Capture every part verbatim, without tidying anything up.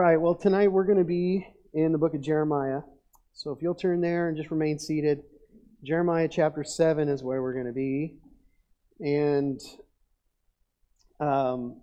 right, well, tonight we're going to be in the book of Jeremiah. So if you'll turn there and just remain seated, Jeremiah chapter seven is where we're going to be. And um,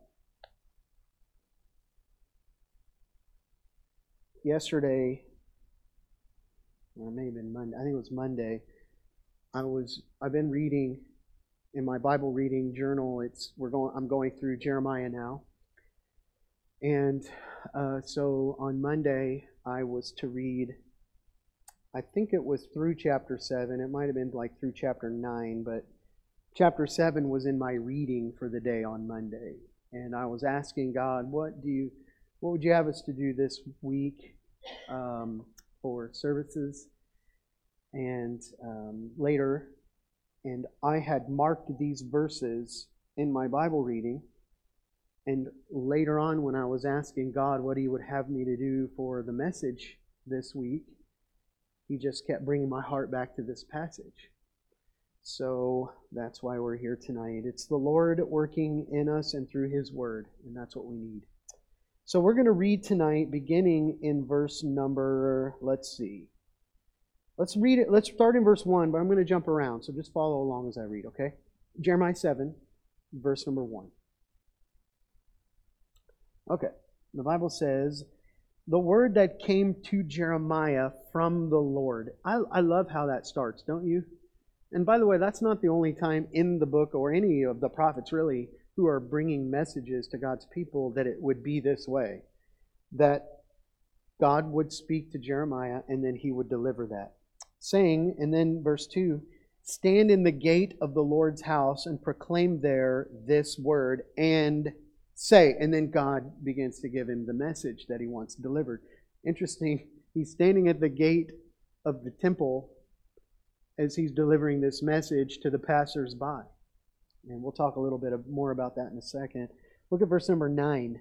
yesterday, or maybe Monday, I think it was Monday, I was, I've been reading in my Bible reading journal. It's we're going. I'm going through Jeremiah now, and uh, so on Monday I was to read. I think it was through chapter seven. It might have been like through chapter nine, but chapter seven was in my reading for the day on Monday, and I was asking God, "What do you, what would you have us to do this week um, for services?" And um, later. And I had marked these verses in my Bible reading. And later on, when I was asking God what He would have me to do for the message this week, He just kept bringing my heart back to this passage. So that's why we're here tonight. It's the Lord working in us and through His Word, and that's what we need. So we're going to read tonight, beginning in verse number, let's see. Let's read it. Let's start in verse one, but I'm going to jump around, so just follow along as I read, okay? Jeremiah seven, verse number one. Okay, the Bible says, "The word that came to Jeremiah from the Lord." I, I love how that starts, don't you? And by the way, that's not the only time in the book, or any of the prophets really, who are bringing messages to God's people, that it would be this way. That God would speak to Jeremiah, and then He would deliver that. Saying, and then verse two, "Stand in the gate of the Lord's house and proclaim there this word and say," and then God begins to give him the message that he wants delivered. Interesting, he's standing at the gate of the temple as he's delivering this message to the passers-by. And we'll talk a little bit more about that in a second. Look at verse number nine.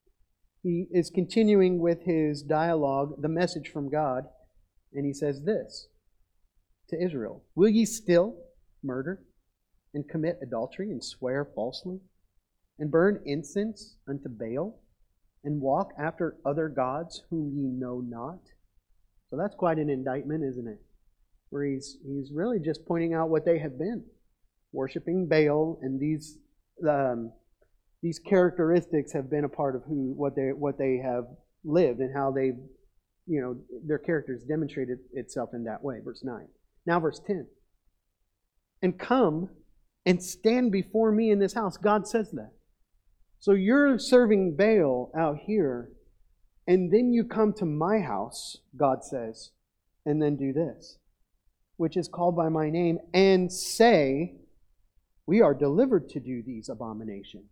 He is continuing with his dialogue, the message from God, and he says this to Israel: "Will ye still murder and commit adultery and swear falsely and burn incense unto Baal and walk after other gods whom ye know not?" So that's quite an indictment, isn't it? Where he's he's really just pointing out what they have been, worshiping Baal, and these um, these characteristics have been a part of who what they what they have lived and how they, you know, their characters demonstrated itself in that way. Verse nine. Now verse ten. "And come and stand before me in this house." God says that. So you're serving Baal out here, and then you come to my house, God says, and then do this, which is called by my name, and say, "We are delivered to do these abominations."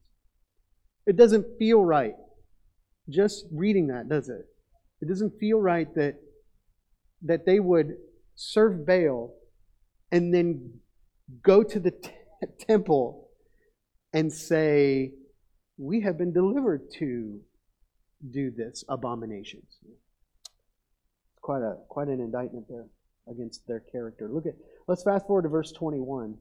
It doesn't feel right just reading that, does it? It doesn't feel right that that they would serve Baal and then go to the t- temple and say, "We have been delivered to do this abominations." Quite a quite an indictment there against their character. Look at let's fast forward to verse twenty-one.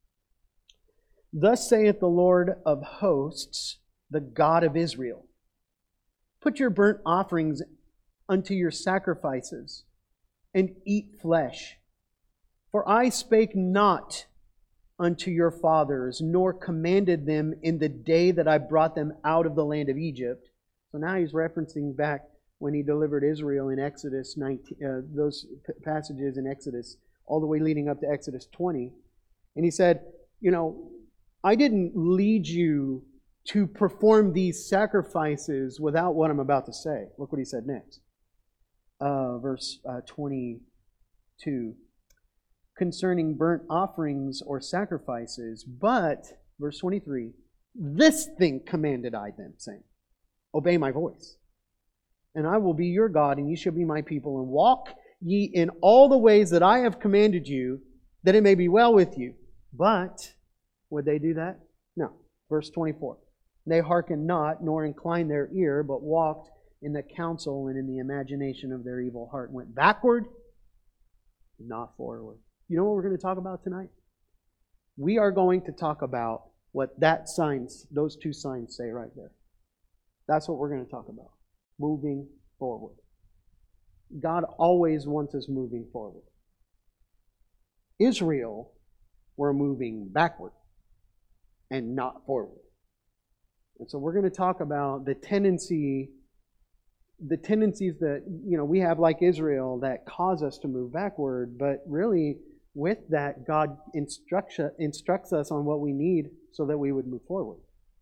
"Thus saith the Lord of hosts, the God of Israel, put your burnt offerings unto your sacrifices, and eat flesh. For I spake not unto your fathers, nor commanded them in the day that I brought them out of the land of Egypt." So now he's referencing back when he delivered Israel in Exodus nineteen, uh, those p- passages in Exodus, all the way leading up to Exodus twenty. And he said, you know, I didn't lead you to perform these sacrifices without what I'm about to say. Look what he said next. Uh, verse uh, twenty-two. "Concerning burnt offerings or sacrifices, but," verse twenty-three, "this thing commanded I them, saying, Obey my voice. And I will be your God, and ye shall be my people, and walk ye in all the ways that I have commanded you, that it may be well with you." But would they do that? No. Verse twenty-four. "They hearkened not, nor inclined their ear, but walked in the counsel and in the imagination of their evil heart." Went backward, not forward. You know what we're going to talk about tonight? We are going to talk about what that signs, those two signs say right there. That's what we're going to talk about. Moving forward. God always wants us moving forward. Israel were moving backward and not forward. And so we're going to talk about the tendency, the tendencies that, you know, we have like Israel that cause us to move backward, but really with that, God instructs, instructs us on what we need so that we would move forward.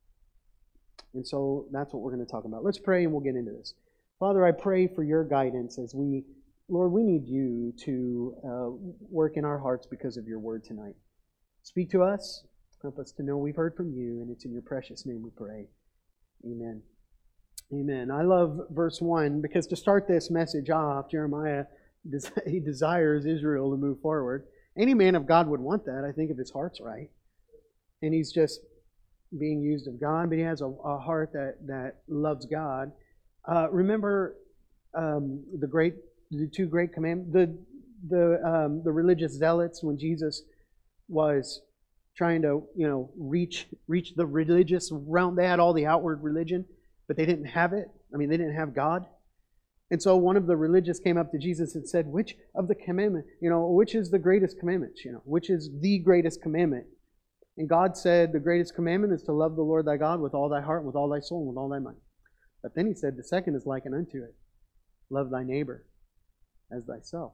And so that's what we're going to talk about. Let's pray and we'll get into this. Father, I pray for your guidance as we, Lord, we need you to uh, work in our hearts because of your word tonight. Speak to us. Help us to know we've heard from you, and it's in your precious name we pray. Amen. Amen. I love verse one because to start this message off, Jeremiah, he desires Israel to move forward. Any man of God would want that, I think, if his heart's right. And he's just being used of God, but he has a, a heart that, that loves God. Uh, remember um, the great, the two great commandments, the the um, the religious zealots when Jesus was trying to, you know, reach reach the religious realm. They had all the outward religion, but they didn't have it. I mean, they didn't have God. And so one of the religious came up to Jesus and said, "Which of the commandment, you know, which is the greatest commandment? You know, which is the greatest commandment?" And God said, "The greatest commandment is to love the Lord thy God with all thy heart, with all thy soul, and with all thy mind." But then he said, "The second is likened unto it. Love thy neighbor as thyself."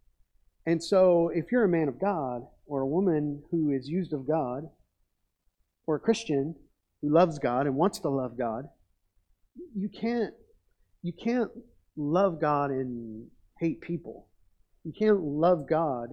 And so if you're a man of God, or a woman who is used of God, or a Christian who loves God and wants to love God, you can't you can't love God and hate people. You can't love God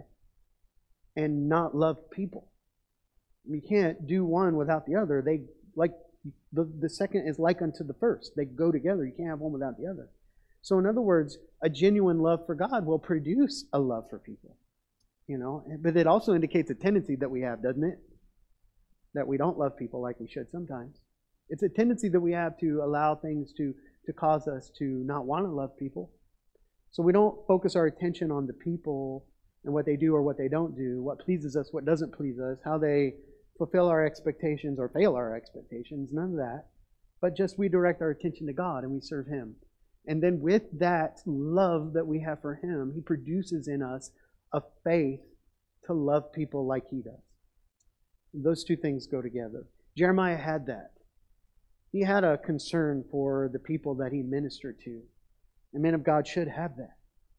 and not love people. You can't do one without the other. They like the, the second is like unto the first. They go together. You can't have one without the other. So in other words, a genuine love for God will produce a love for people. You know, but it also indicates a tendency that we have, doesn't it? That we don't love people like we should sometimes. It's a tendency that we have to allow things to, to cause us to not want to love people. So we don't focus our attention on the people and what they do or what they don't do, what pleases us, what doesn't please us, how they fulfill our expectations or fail our expectations, none of that. But just we direct our attention to God and we serve Him. And then with that love that we have for Him, He produces in us a faith to love people like He does. Those two things go together. Jeremiah had that. He had a concern for the people that he ministered to. A man of God should have that.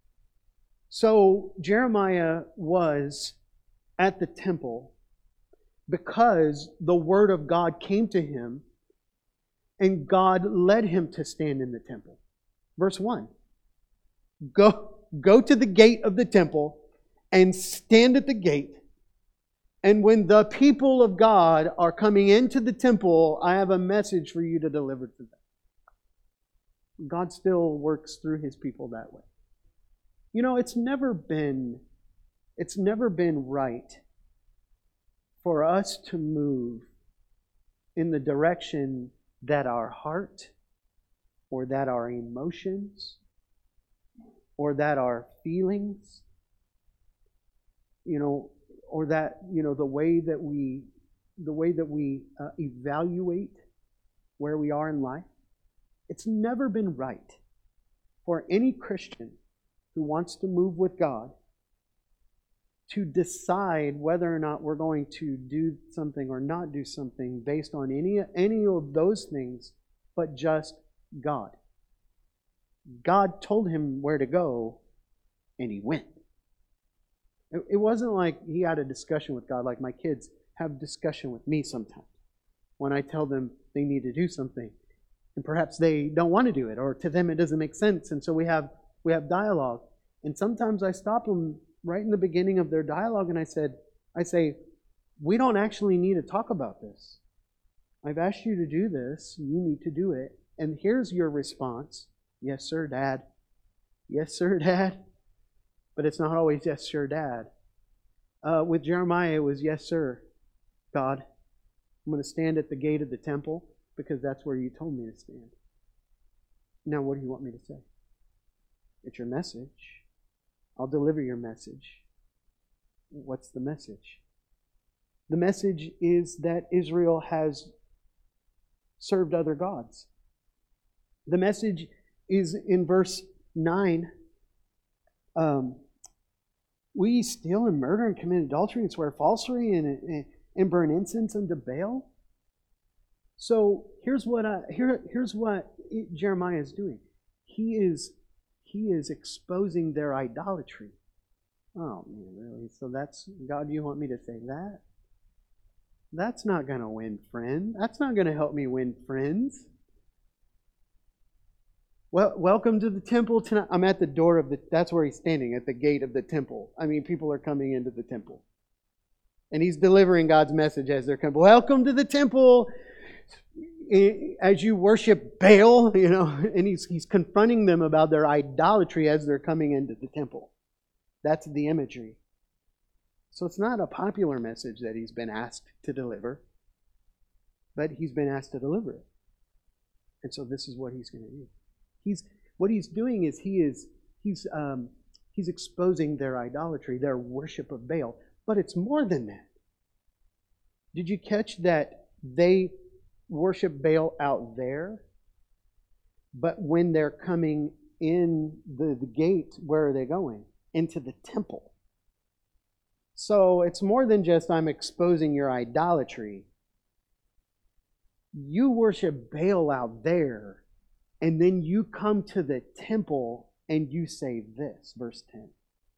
So Jeremiah was at the temple because the Word of God came to him and God led him to stand in the temple. Verse one. Go, go to the gate of the temple and stand at the gate. And when the people of God are coming into the temple, I have a message for you to deliver to them. God still works through His people that way. You know, it's never been, it's never been right for us to move in the direction that our heart or that our emotions or that our feelings, you know, or that, you know, the way that we, the way that we uh, evaluate where we are in life. It's never been right for any Christian who wants to move with God to decide whether or not we're going to do something or not do something based on any, any of those things, but just God. God told him where to go, and he went. It, it wasn't like he had a discussion with God, like my kids have discussion with me sometimes when I tell them they need to do something. And perhaps they don't want to do it, or to them it doesn't make sense. And so we have we have dialogue. And sometimes I stop them right in the beginning of their dialogue and I said, I say, we don't actually need to talk about this. I've asked you to do this. You need to do it. And here's your response. Yes, sir, Dad. Yes, sir, Dad. But it's not always yes, sir, Dad. Uh, with Jeremiah, it was yes, sir, God. I'm going to stand at the gate of the temple because that's where you told me to stand. Now, what do you want me to say? It's your message. I'll deliver your message. What's the message? The message is that Israel has served other gods. The message is in verse nine. Um, we steal and murder and commit adultery and swear falsely and, and, and burn incense unto Baal. So here's what I, here here's what Jeremiah is doing. He is he is exposing their idolatry. Oh man, really? So that's God? You want me to say that? That's not going to win friends. That's not going to help me win friends. Well, welcome to the temple tonight. I'm at the door of the, that's where he's standing, at the gate of the temple. I mean, people are coming into the temple. And he's delivering God's message as they're coming. Welcome to the temple. As you worship Baal, you know, and he's, he's confronting them about their idolatry as they're coming into the temple. That's the imagery. So it's not a popular message that he's been asked to deliver, but he's been asked to deliver it. And so this is what he's going to do. He's what he's doing is he is he's um, he's exposing their idolatry, their worship of Baal. But it's more than that. Did you catch that they worship Baal out there? But when they're coming in the, the gate, where are they going? Into the temple. So it's more than just I'm exposing your idolatry. You worship Baal out there, and then you come to the temple and you say this, verse ten.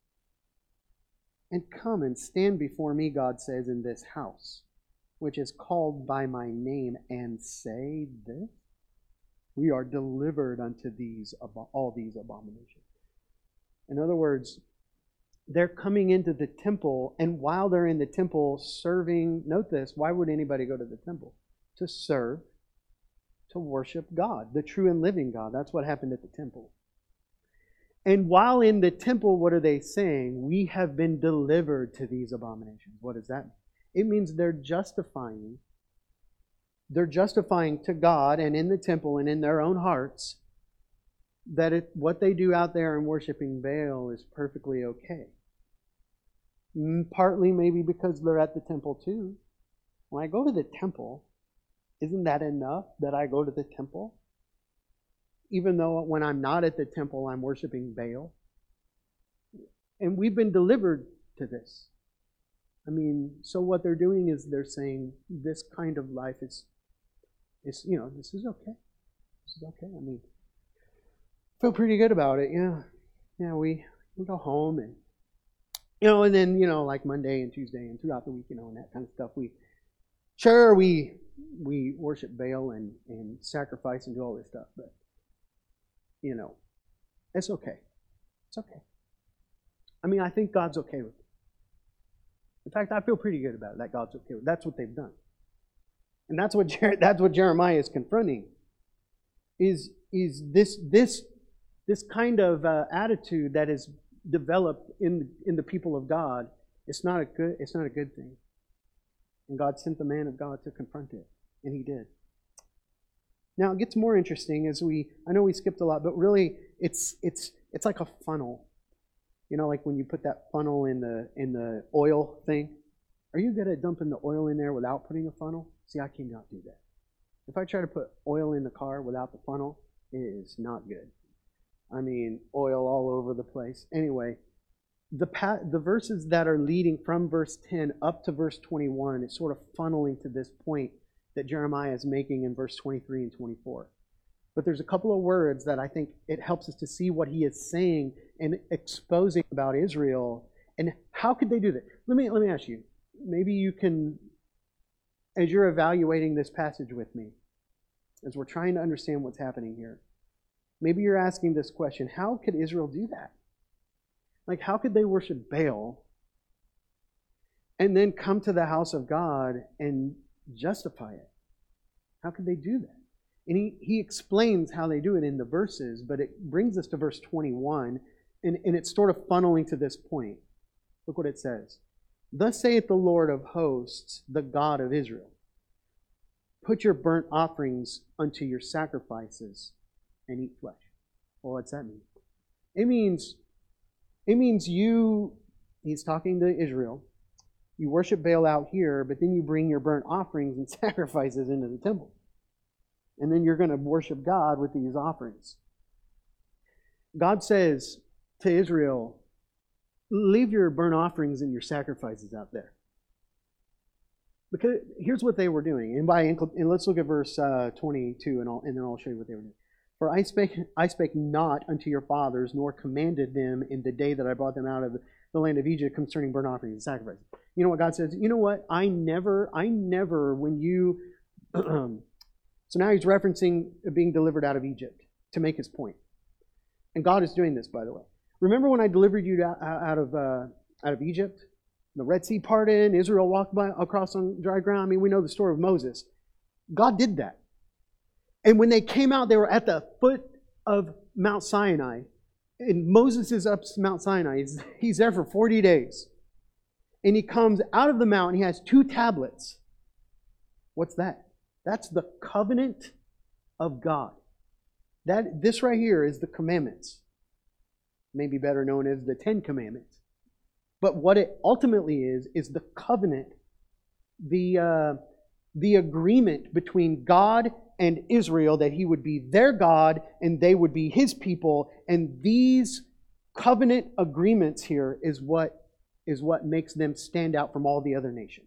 And come and stand before me, God says, in this house, which is called by my name, and say this. We are delivered unto these all these abominations. In other words, they're coming into the temple, and while they're in the temple serving, note this, why would anybody go to the temple? To serve, to worship God, the true and living God. That's what happened at the temple. And while in the temple, what are they saying? We have been delivered to these abominations. What does that mean? It means they're justifying, they're justifying to God and in the temple and in their own hearts that it, what they do out there in worshiping Baal is perfectly okay. Partly maybe because they're at the temple too. When I go to the temple, isn't that enough that I go to the temple? Even though when I'm not at the temple, I'm worshiping Baal. And we've been delivered to this. I mean, so what they're doing is they're saying this kind of life is, is you know, this is okay. This is okay. I mean, feel pretty good about it. Yeah. Yeah, we, we go home and, you know, and then, you know, like Monday and Tuesday and throughout the week, you know, and that kind of stuff. We, sure, we, we worship Baal and, and sacrifice and do all this stuff, but, you know, it's okay. It's okay. I mean, I think God's okay with it. In fact, I feel pretty good about it, that God's okay with it. That's what they've done. And that's what Jer- that's what Jeremiah is confronting. Is is this this this kind of uh, attitude that is developed in in the people of God? It's not a good it's not a good thing. And God sent the man of God to confront it, and He did. Now it gets more interesting as we. I know we skipped a lot, but really, it's it's it's like a funnel. You know, like when you put that funnel in the in the oil thing. Are you good at dumping the oil in there without putting a funnel? See, I cannot do that. If I try to put oil in the car without the funnel, it is not good. I mean, oil all over the place. Anyway, the pa- the verses that are leading from verse ten up to verse twenty-one is sort of funneling to this point that Jeremiah is making in verse twenty-three and twenty-four. But there's a couple of words that I think it helps us to see what he is saying and exposing about Israel. And how could they do that? Let me let me ask you. Maybe you can, as you're evaluating this passage with me, as we're trying to understand what's happening here, maybe you're asking this question: how could Israel do that? Like, how could they worship Baal and then come to the house of God and justify it? How could they do that? And he, he explains how they do it in the verses, but it brings us to verse twenty-one, and, and it's sort of funneling to this point. Look what it says. Thus saith the Lord of hosts, the God of Israel, put your burnt offerings unto your sacrifices and eat flesh. Well, what's that mean? It means, it means you, he's talking to Israel, you worship Baal out here, but then you bring your burnt offerings and sacrifices into the temple. And then you're going to worship God with these offerings. God says to Israel, leave your burnt offerings and your sacrifices out there. Because here's what they were doing. And by and let's look at verse uh, twenty-two, and, I'll, and then I'll show you what they were doing. For I spake, I spake not unto your fathers, nor commanded them in the day that I brought them out of the land of Egypt concerning burnt offerings and sacrifices. You know what God says? You know what? I never, I never, when you... so now he's referencing being delivered out of Egypt to make his point. And God is doing this, by the way. Remember when I delivered you out of uh, out of Egypt? The Red Sea parted, Israel walked by across on dry ground. I mean, we know the story of Moses. God did that. And when they came out, they were at the foot of Mount Sinai. And Moses is up Mount Sinai. He's, he's there for forty days. And he comes out of the mountain. He has two tablets. What's that? That's the covenant of God. That this right here is the commandments. Maybe better known as the Ten Commandments. But what it ultimately is, is the covenant, the, uh, the agreement between God and Israel that He would be their God and they would be His people. And these covenant agreements here is what, is what makes them stand out from all the other nations.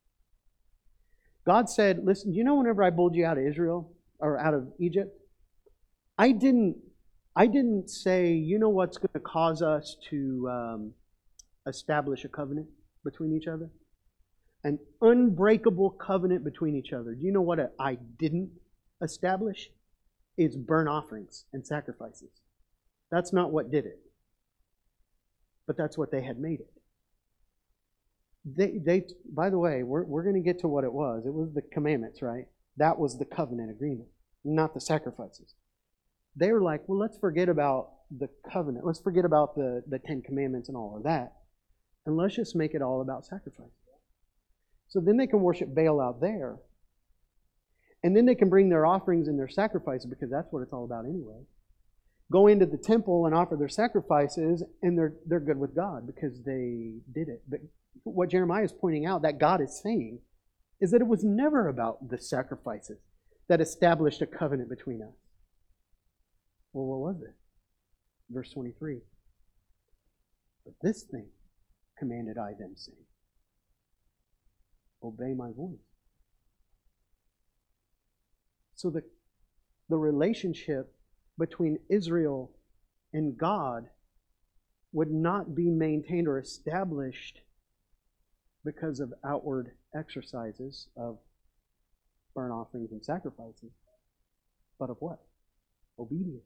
God said, listen, you know whenever I pulled you out of Israel, or out of Egypt, I didn't, I didn't say, you know what's going to cause us to um, establish a covenant between each other? An unbreakable covenant between each other. Do you know what I didn't establish? It's burnt offerings and sacrifices. That's not what did it. But that's what they had made it. They, they, by the way, we're, we're going to get to what it was. It was the commandments, right? That was the covenant agreement, not the sacrifices. They were like, well, let's forget about the covenant. Let's forget about the, the Ten Commandments and all of that. And let's just make it all about sacrifice. So then they can worship Baal out there. And then they can bring their offerings and their sacrifices, because that's what it's all about anyway. Go into the temple and offer their sacrifices, and they're they're good with God because they did it. But what Jeremiah is pointing out, that God is saying, is that it was never about the sacrifices that established a covenant between us. Well, what was it? Verse twenty-three. But this thing commanded I them, saying, obey my voice. So the, the relationship between Israel and God would not be maintained or established because of outward exercises of burnt offerings and sacrifices, but of what? Obedience.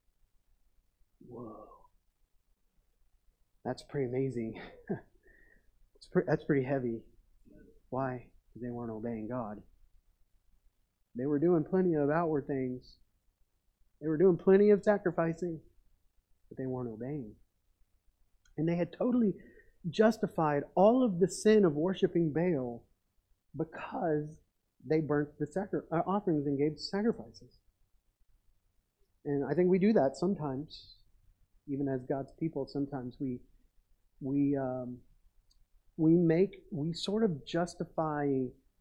Whoa. That's pretty amazing. It's pre- that's pretty heavy. Why? Because they weren't obeying God. They were doing plenty of outward things. They were doing plenty of sacrificing, but they weren't obeying. And they had totally justified all of the sin of worshiping Baal because they burnt the sacri- uh, offerings and gave sacrifices. And I think we do that sometimes, even as God's people. Sometimes we we um, we make we sort of justify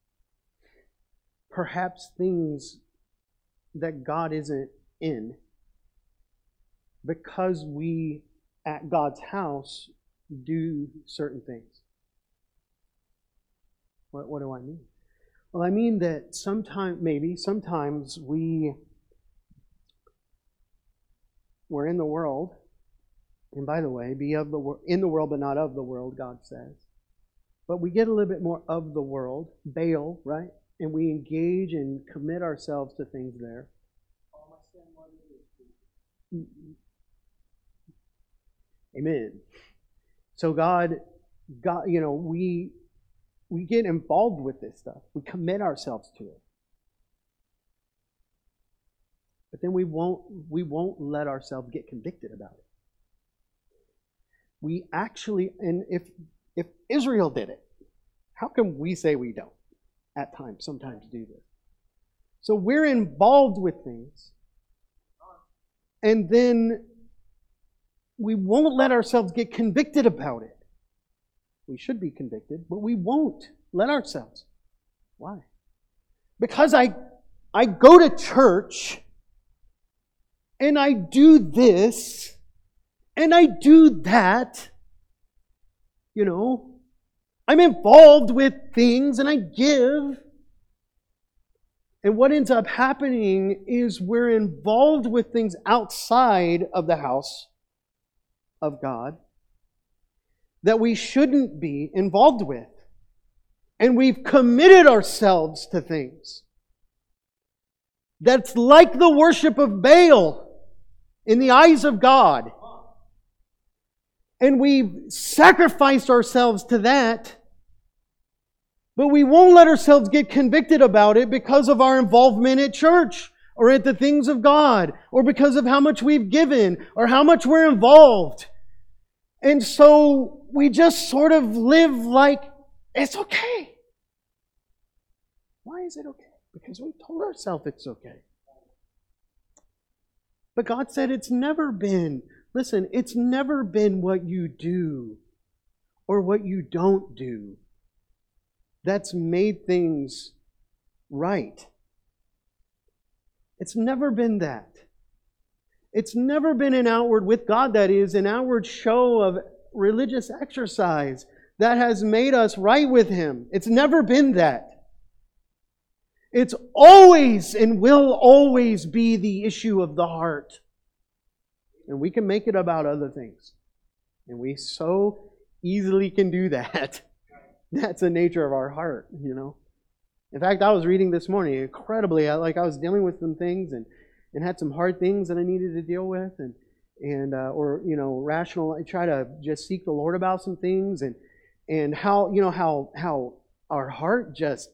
perhaps things that God isn't in because we at God's house do certain things. What, what do I mean? Well, I mean that sometimes, maybe sometimes we we're in the world, and by the way, be of the wor- in the world but not of the world, God says. But we get a little bit more of the world, Baal, right? And we engage and commit ourselves to things there. Amen. So God, God, you know, we we get involved with this stuff. We commit ourselves to it. But then we won't we won't let ourselves get convicted about it. We actually, and if if Israel did it, how can we say we don't at times, sometimes do this? So we're involved with things, and then we won't let ourselves get convicted about it. We should be convicted, but we won't let ourselves. Why? Because I I go to church and I do this, And I do that. You know, I'm involved with things and I give. And what ends up happening is we're involved with things outside of the house of God that we shouldn't be involved with. And we've committed ourselves to things that's like the worship of Baal in the eyes of God. And we've sacrificed ourselves to that. But we won't let ourselves get convicted about it because of our involvement at church or at the things of God or because of how much we've given or how much we're involved. And so we just sort of live like it's okay. Why is it okay? Because we told ourselves it's okay. But God said it's never been, listen, it's never been what you do or what you don't do that's made things right. It's never been that. It's never been an outward, with God that is, an outward show of religious exercise that has made us right with Him. It's never been that. It's always and will always be the issue of the heart. And we can make it about other things. And we so easily can do that. That's the nature of our heart, you know. In fact, I was reading this morning, incredibly, I, like I was dealing with some things and, and had some hard things that I needed to deal with, and and uh, or you know, rational. I try to just seek the Lord about some things, and and how you know how how our heart just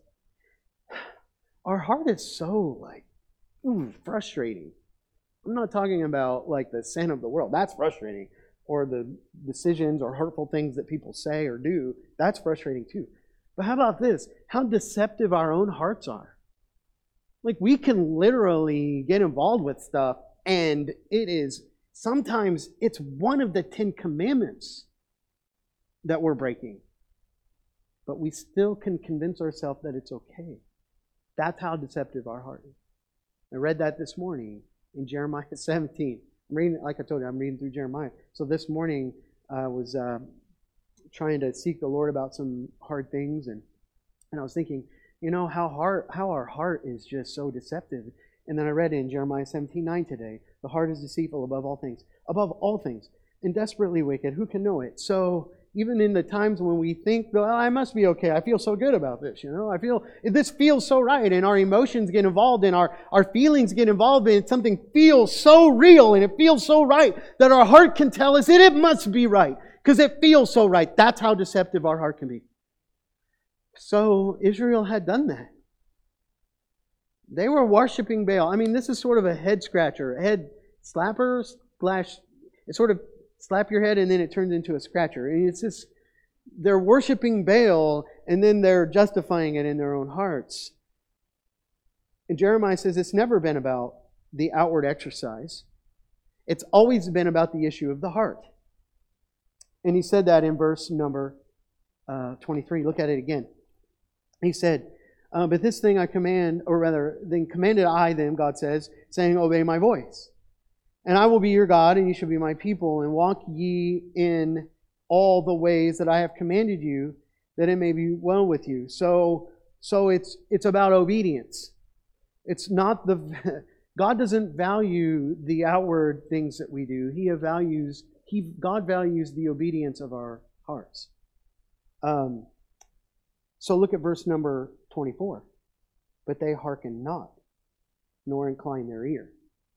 our heart is so like ooh, frustrating. I'm not talking about like the sin of the world. That's frustrating. Or the decisions or hurtful things that people say or do. That's frustrating too. But how about this? How deceptive our own hearts are. Like we can literally get involved with stuff and it is, sometimes it's one of the Ten Commandments that we're breaking. But we still can convince ourselves that it's okay. That's how deceptive our heart is. I read that this morning in Jeremiah seventeen. I'm reading, like I told you, I'm reading through Jeremiah. So this morning I was uh, trying to seek the Lord about some hard things, and and I was thinking, you know, how hard, how our heart is just so deceptive. And then I read in Jeremiah seventeen nine today, the heart is deceitful above all things, above all things, and desperately wicked. Who can know it? So even in the times when we think, well, I must be okay. I feel so good about this, you know. I feel, this feels so right. And our emotions get involved and our, our feelings get involved and something feels so real and it feels so right that our heart can tell us that it must be right because it feels so right. That's how deceptive our heart can be. So Israel had done that. They were worshiping Baal. I mean, this is sort of a head scratcher, a head slapper, slash, it's sort of slap your head and then it turns into a scratcher. And it's just, they're worshiping Baal and then they're justifying it in their own hearts. And Jeremiah says it's never been about the outward exercise. It's always been about the issue of the heart. And he said that in verse number uh, twenty-three. Look at it again. He said, uh, but this thing I command, or rather, then commanded I them, God says, saying, obey my voice. And I will be your God, and ye shall be my people, and walk ye in all the ways that I have commanded you, that it may be well with you. So, so it's it's about obedience. It's not the God doesn't value the outward things that we do. He values He God values the obedience of our hearts. Um, so look at verse number twenty-four. But they hearken not, nor incline their ear.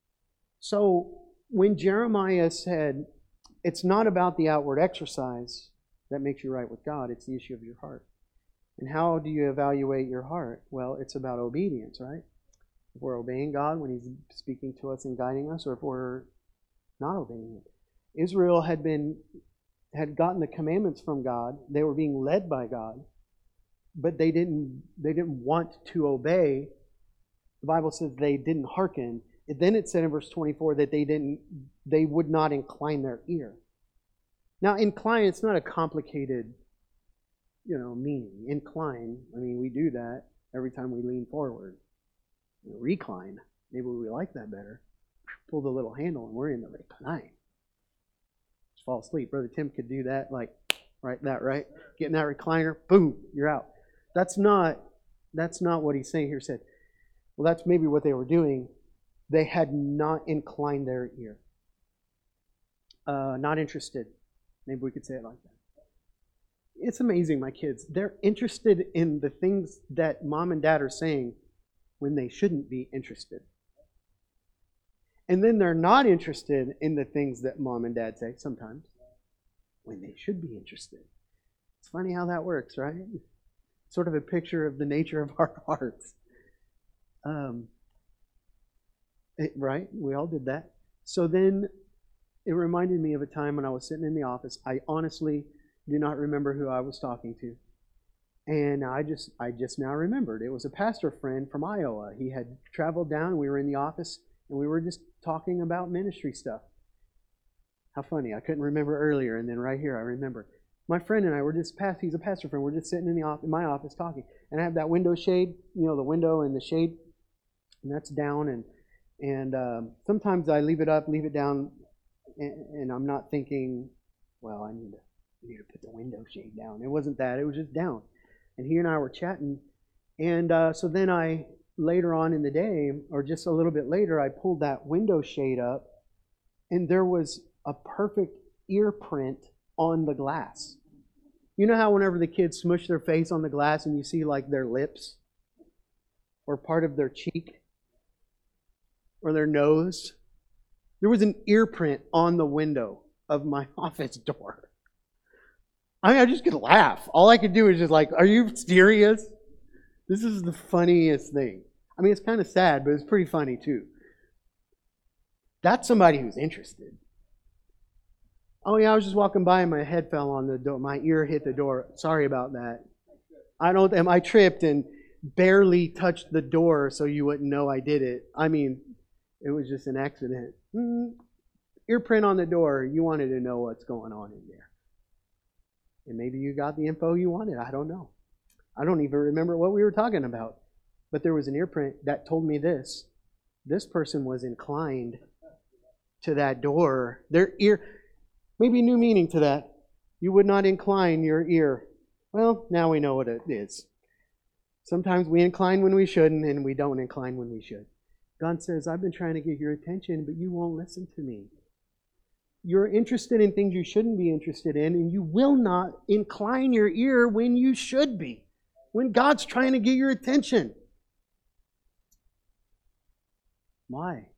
So when Jeremiah said, it's not about the outward exercise that makes you right with God, it's the issue of your heart. And how do you evaluate your heart? Well, it's about obedience, right? If we're obeying God when He's speaking to us and guiding us, or if we're not obeying Him. Israel had been had gotten the commandments from God. They were being led by God, but they didn't they didn't want to obey. The Bible says they didn't hearken. Then it said in verse twenty-four that they didn't, they would not incline their ear. Now, incline, it's not a complicated, you know, meaning. Incline, I mean, we do that every time we lean forward. You know, recline, maybe we like that better. Pull the little handle and we're in the recline. fall asleep. Brother Tim could do that, like, right, that, right? Get in that recliner, boom, you're out. That's not, that's not what he's saying here. He said, well, that's maybe what they were doing. They had not inclined their ear. Uh, not interested. Maybe we could say it like that. It's amazing, my kids. They're interested in the things that mom and dad are saying when they shouldn't be interested. And then they're not interested in the things that mom and dad say sometimes when they should be interested. It's funny how that works, right? Sort of a picture of the nature of our hearts. Um, it, right? We all did that. So then it reminded me of a time when I was sitting in the office. I honestly do not remember who I was talking to. And I just I just now remembered. It was a pastor friend from Iowa. He had traveled down. We were in the office, and we were just talking about ministry stuff. How funny. I couldn't remember earlier, and then right here I remember. My friend and I were just past. He's a pastor friend. We're just sitting in the office, in my office talking. And I have that window shade, you know, the window and the shade, and that's down. And and um, sometimes I leave it up, leave it down, and, and I'm not thinking, well, I need to, I need to put the window shade down. It wasn't that. It was just down. And he and I were chatting. And uh, so then I, later on in the day, or just a little bit later, I pulled that window shade up, and there was a perfect ear print on the glass. You know how whenever the kids smush their face on the glass and you see like their lips or part of their cheek or their nose? There was an ear print on the window of my office door. I mean, I just could laugh. All I could do is just like, are you serious? This is the funniest thing. I mean, it's kind of sad, but it's pretty funny too. That's somebody who's interested. Oh yeah, I was just walking by and my head fell on the door. My ear hit the door. Sorry about that. I don't. Am I tripped and barely touched the door so you wouldn't know I did it? I mean, it was just an accident. Mm, ear print on the door. You wanted to know what's going on in there. And maybe you got the info you wanted. I don't know. I don't even remember what we were talking about. But there was an ear print that told me this. This person was inclined to that door. Their ear, maybe new meaning to that. You would not incline your ear. Well, now we know what it is. Sometimes we incline when we shouldn't, and we don't incline when we should. God says, I've been trying to get your attention, but you won't listen to me. You're interested in things you shouldn't be interested in, and you will not incline your ear when you should be, when God's trying to get your attention. Why?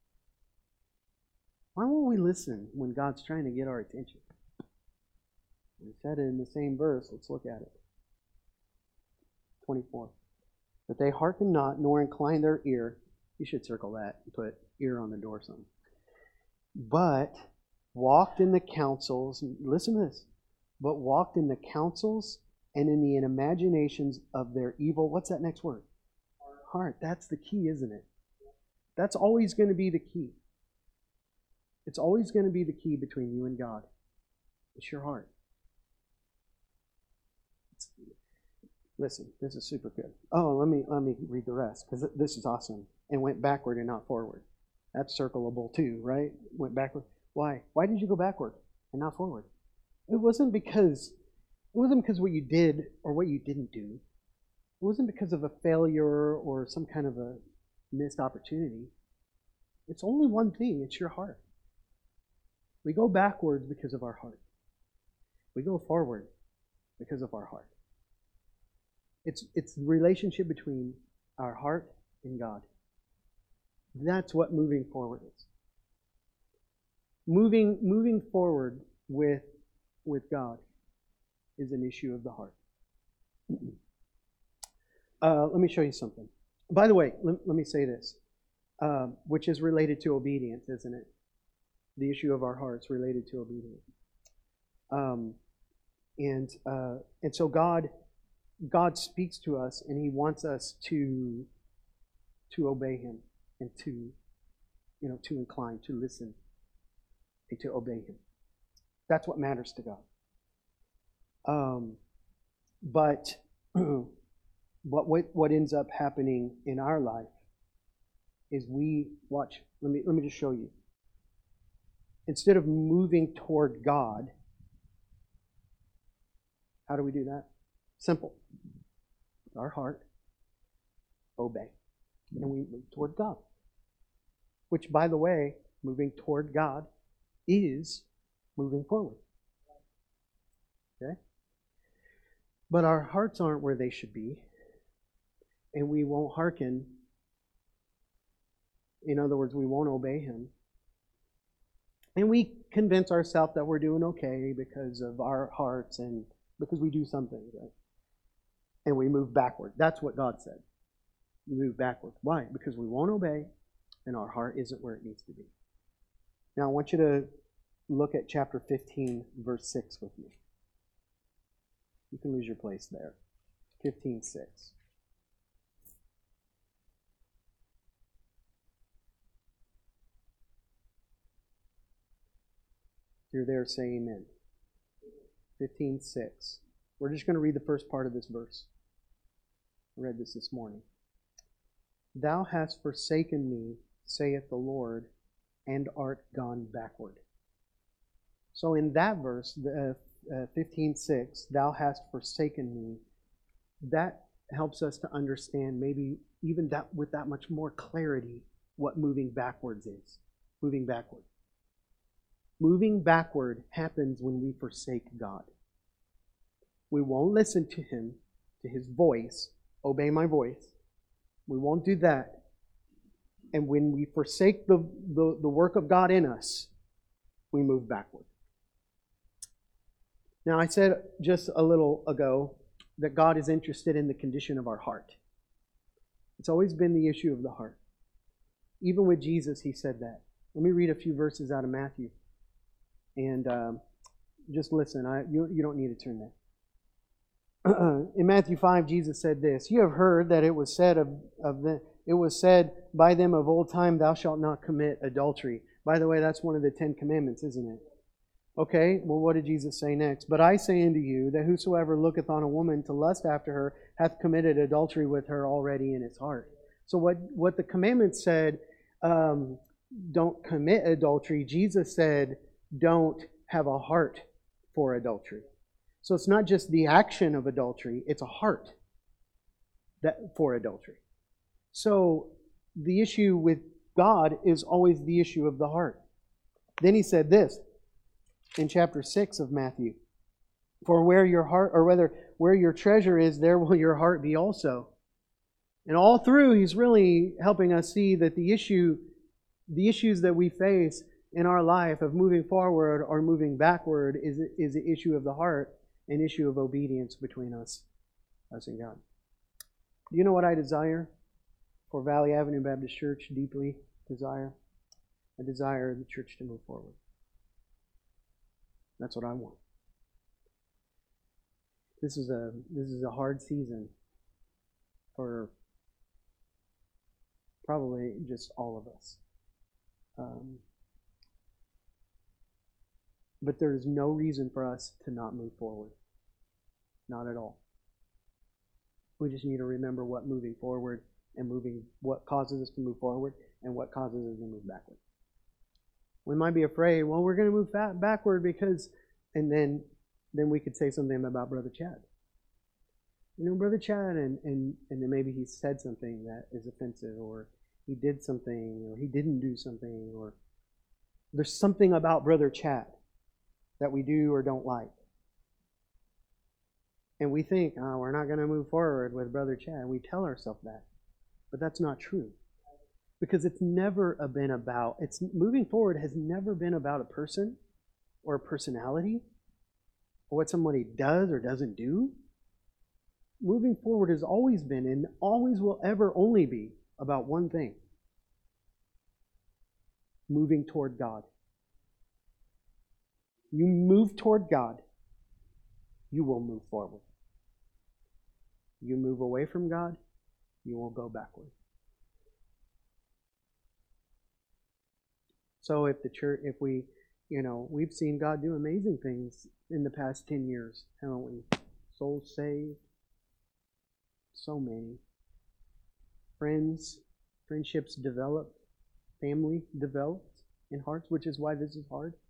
Why won't we listen when God's trying to get our attention? We said it in the same verse. Let's look at it. twenty-four. That they hearken not, nor incline their ear. You should circle that and put ear on the door something. But walked in the counsels, listen to this, but walked in the counsels and in the imaginations of their evil, what's that next word? Heart. That's the key, isn't it? That's always going to be the key. It's always going to be the key between you and God. It's your heart. It's, listen, this is super good. Oh, let me let me read the rest, because this is awesome. And went backward and not forward. That's circleable too, right? Went backward. Why? Why did you go backward and not forward? It wasn't because it wasn't because what you did or what you didn't do. It wasn't because of a failure or some kind of a missed opportunity. It's only one thing. It's your heart. We go backwards because of our heart. We go forward because of our heart. It's it's the relationship between our heart and God. That's what moving forward is. Moving moving forward with with God is an issue of the heart. Uh, let me show you something. By the way, let, let me say this, uh, which is related to obedience, isn't it? The issue of our hearts related to obedience. Um, and uh, and so God God speaks to us, and He wants us to to obey Him and to you know to incline, to listen, and to obey Him. That's what matters to God. Um, but but what what ends up happening in our life is we watch. Let me let me just show you. instead of moving toward God, how do we do that? Simple. Our heart, obey. And we move toward God. Which, by the way, moving toward God is moving forward. Okay? But our hearts aren't where they should be. And we won't hearken. In other words, we won't obey Him. And we convince ourselves that we're doing okay because of our hearts and because we do something, right? And we move backward. That's what God said. We move backward. Why? Because we won't obey and our heart isn't where it needs to be. Now I want you to look at chapter fifteen, verse six with me. You can lose your place there. fifteen six. If you're there, say amen. fifteen six. We're just going to read the first part of this verse. I read this this morning. Thou hast forsaken me, saith the Lord, and art gone backward. So in that verse, the, uh, fifteen six, thou hast forsaken me, that helps us to understand maybe even that with that much more clarity what moving backwards is. Moving backward. Moving backward happens when we forsake God. We won't listen to Him, to His voice, obey my voice. We won't do that. And when we forsake the, the, the work of God in us, we move backward. Now, I said just a little ago that God is interested in the condition of our heart. It's always been the issue of the heart. Even with Jesus, He said that. Let me read a few verses out of Matthew. And um, just listen. I, you, you don't need to turn there. In Matthew five, Jesus said this, You have heard that it was said of, of the, it was said by them of old time, Thou shalt not commit adultery. By the way, that's one of the Ten Commandments, isn't it? Okay, well, what did Jesus say next? But I say unto you that whosoever looketh on a woman to lust after her hath committed adultery with her already in his heart. So what, what the commandments said, um, don't commit adultery, Jesus said, don't have a heart for adultery. So it's not just the action of adultery, it's a heart that for adultery. So the issue with God is always the issue of the heart. Then He said this in chapter six of Matthew. For where your heart, or whether where your treasure is, there will your heart be also. And all through, He's really helping us see that the issue, the issues that we face in our life of moving forward or moving backward is, is the issue of the heart, an issue of obedience between us, us and God. Do you know what I desire for Valley Avenue Baptist Church? Deeply desire. I desire the church to move forward. That's what I want. This is a this is a hard season for probably just all of us. Um, but there is no reason for us to not move forward. Not at all. We just need to remember what moving forward and moving, what causes us to move forward and what causes us to move backward. We might be afraid, well, we're going to move fat backward because, and then then we could say something about Brother Chad. You know, Brother Chad, and, and, and then maybe he said something that is offensive, or he did something, or he didn't do something, or there's something about Brother Chad that we do or don't like. And we think, oh, we're not going to move forward with Brother Chad. We tell ourselves that. But that's not true. Because it's never been about, it's moving forward has never been about a person or a personality or what somebody does or doesn't do. Moving forward has always been and always will ever only be about one thing. Moving toward God. You move toward God, you will move forward. You move away from God, you will go backward. So if the church, if we, you know, we've seen God do amazing things in the past ten years, haven't we? Souls saved, so many. Friends, friendships developed, family developed in hearts, which is why this is hard.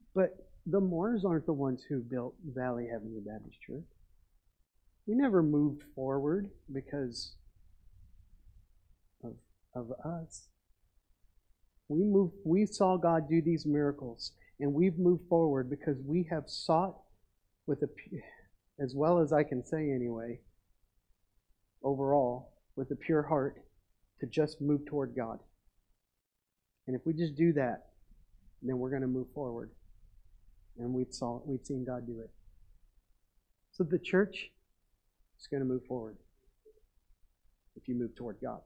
But the Moores aren't the ones who built Valley Avenue Baptist Church. We never moved forward because of, of us. We moved, we saw God do these miracles, and we've moved forward because we have sought with a, as well as I can say anyway, overall, with a pure heart, to just move toward God. And if we just do that, then we're going to move forward. And we've saw we've seen God do it. So the church is going to move forward if you move toward God.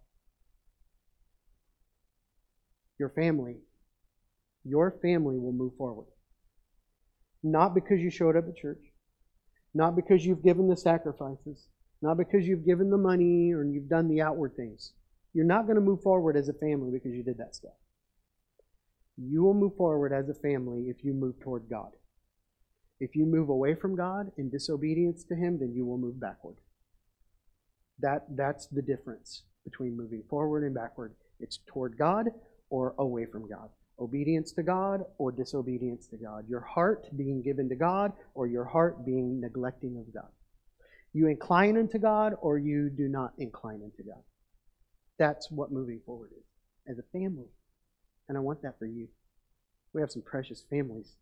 Your family, your family will move forward. Not because you showed up at church, not because you've given the sacrifices, not because you've given the money or you've done the outward things. You're not going to move forward as a family because you did that stuff. You will move forward as a family if you move toward God. If you move away from God in disobedience to Him, then you will move backward. That, that's the difference between moving forward and backward. It's toward God or away from God. Obedience to God or disobedience to God. Your heart being given to God or your heart being neglecting of God. You incline unto God or you do not incline unto God. That's what moving forward is as a family. And I want that for you. We have some precious families.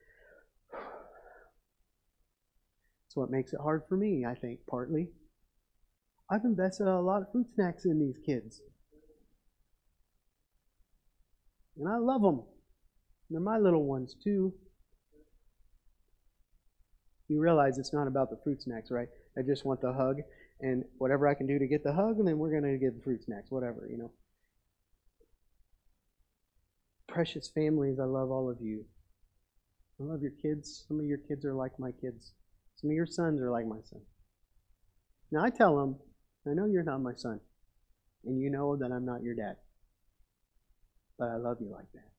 That's what makes it hard for me, I think, partly. I've invested a lot of fruit snacks in these kids. And I love them. They're my little ones, too. You realize it's not about the fruit snacks, right? I just want the hug. And whatever I can do to get the hug, and then we're going to get the fruit snacks, whatever, you know. Precious families, I love all of you. I love your kids. Some of your kids are like my kids. Some of your sons are like my son. Now I tell them, I know you're not my son, and you know that I'm not your dad, but I love you like that.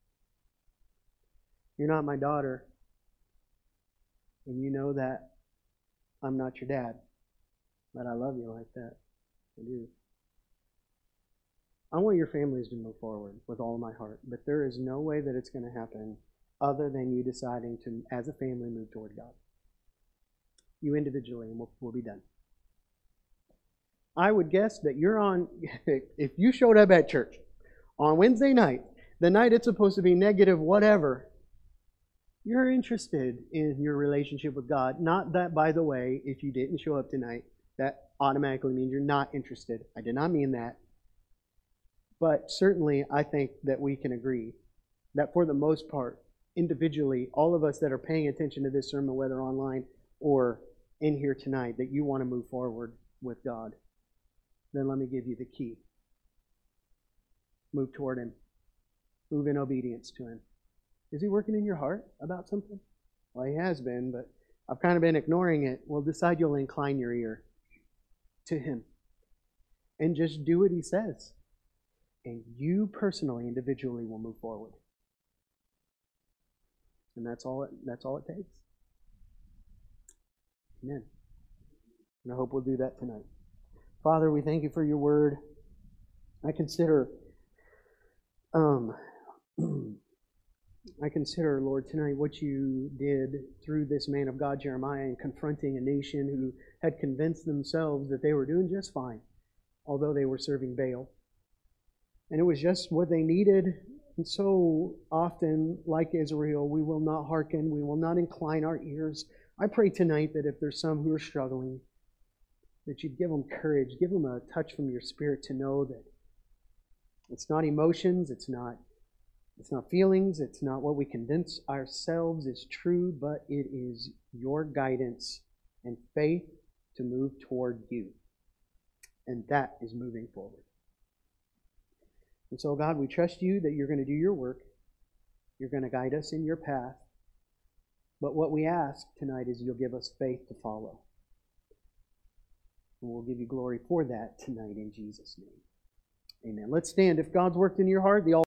You're not my daughter, and you know that I'm not your dad, but I love you like that. I do. I want your families to move forward with all my heart, but there is no way that it's going to happen other than you deciding to, as a family, move toward God. You individually, and we'll, we'll be done. I would guess that you're on, if you showed up at church on Wednesday night, the night it's supposed to be negative whatever, you're interested in your relationship with God. Not that, by the way, if you didn't show up tonight, that automatically means you're not interested. I did not mean that. But certainly, I think that we can agree that for the most part, individually, all of us that are paying attention to this sermon, whether online or in here tonight, that you want to move forward with God. Then let me give you the key. Move toward Him. Move in obedience to Him. Is He working in your heart about something? Well, He has been, but I've kind of been ignoring it. Well, decide you'll incline your ear to Him. And just do what He says. And you personally, individually, will move forward. And that's all it, that's all it takes. Amen. And I hope we'll do that tonight. Father, we thank You for Your word. I consider, um, I consider, Lord, tonight what You did through this man of God, Jeremiah, in confronting a nation who had convinced themselves that they were doing just fine, although they were serving Baal. And it was just what they needed. And so often, like Israel, we will not hearken. We will not incline our ears. I pray tonight that if there's some who are struggling, that You'd give them courage, give them a touch from Your Spirit to know that it's not emotions, it's not, it's not feelings, it's not what we convince ourselves is true, but it is Your guidance and faith to move toward You. And that is moving forward. And so, God, we trust You that You're going to do Your work. You're going to guide us in Your path. But what we ask tonight is You'll give us faith to follow. And we'll give You glory for that tonight in Jesus' name. Amen. Let's stand. If God's worked in your heart, the